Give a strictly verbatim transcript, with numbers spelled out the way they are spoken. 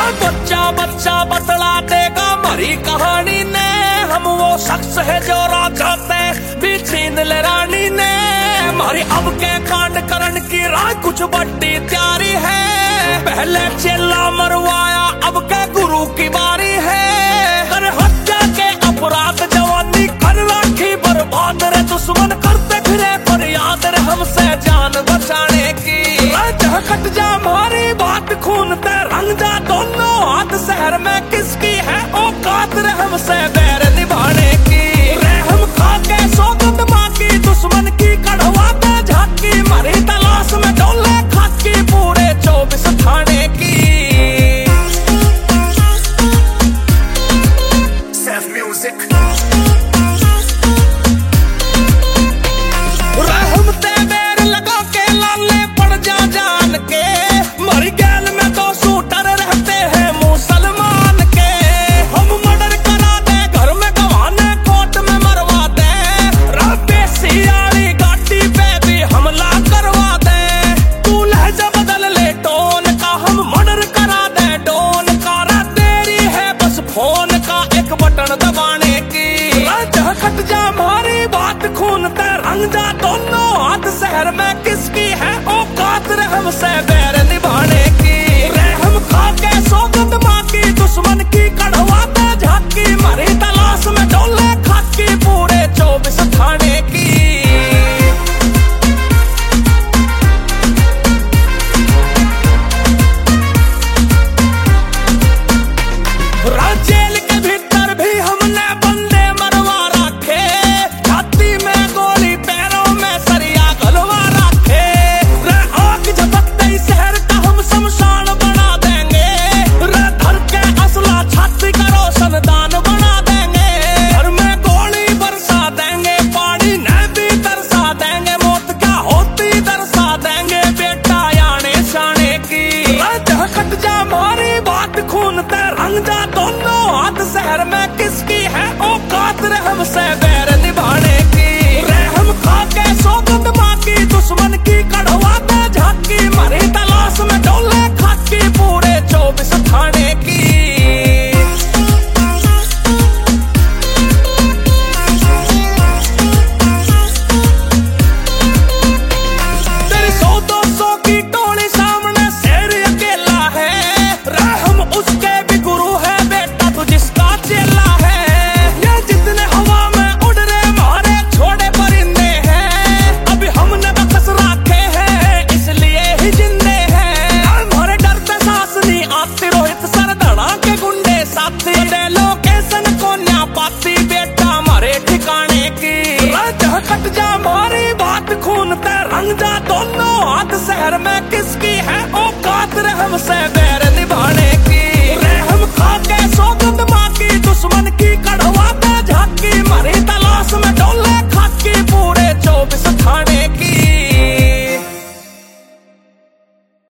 बच्चा बच्चा बतला देगा मरी कहानी ने, हम वो शख्स है जो राजाते भी छीन ले रानी ने। हमारी अब के कांड करण की राह कुछ बड़ी तैयारी है, पहले चेला मरवाया अब के गुरु की बारी है। कर हत्या के अपराध जवानी कर राखी बर्बाद रे, दुश्मन करते फिरे पर याद रे हमसे जान बचाने की। कट जा हमारी बात खून ते रंग जा दोनों हाथ, शहर में किसकी है औकात रे हमसे बैर निभाने की। रे हम खा के सौगंध माँ की दुश्मन की कढ़वाते झांकी, मरी तलाश में डोले खाकी पूरे चौबीस थाने की। Self music दबाने की। कट जा हमारी बात खून ते रंग जा दोनों हाथ, शहर में किसकी है औकात रे हमसे बैर निभाने की। रे हम खा के सौगंध माँ की दुश्मन की कढ़वाते झांकी, मरी तलाश में डोले खाकी पूरे चौबीस थाने की। जेल के भीतर भी हमने बंदे मरवा रखे, छाती में गोली पैरों में सरिया गलवा रखे। रे आग झपकते शहर का हम शमशान बना देंगे, रे धर के असला छाती का रोशनदान बना देंगे। घर में गोली बरसा देंगे, पानी न भी तरसा देंगे, मौत क्या होती दरसा देंगे बेटा याने शाने की। कट जा हमारी बात खून ते रंग जा दोनों हाथ, शहर में किसकी है औकात रे हमसे बैर निभाने की। रे हम खा के सौगंध माँ की दुश्मन की कढ़वाते झांकी, मरी तलाश में डोले खाकी पूरे चौबीस थाने की। तेरी सौ दो सौ की टोली सामने शेर अकेला है, रे हम उसके भी गुरु है बेटा तू जिसका चेला है। ये जितने हवा में उड़ रहे मारे छोड़े परिंदे हैं, अभी हमने बकस रखे हैं इसलिए ही जिंदे हैं। हमारे डर पे सांस नहीं आती, रोहित सरदड़ा के गुंडे साथी दे लोकेशन को न्या पाती बेटा हमारे ठिकाने की। कट जा हमारी बात खून ते रंग जा दोनों हाथ, शहर में किसकी है औकात रे हमसे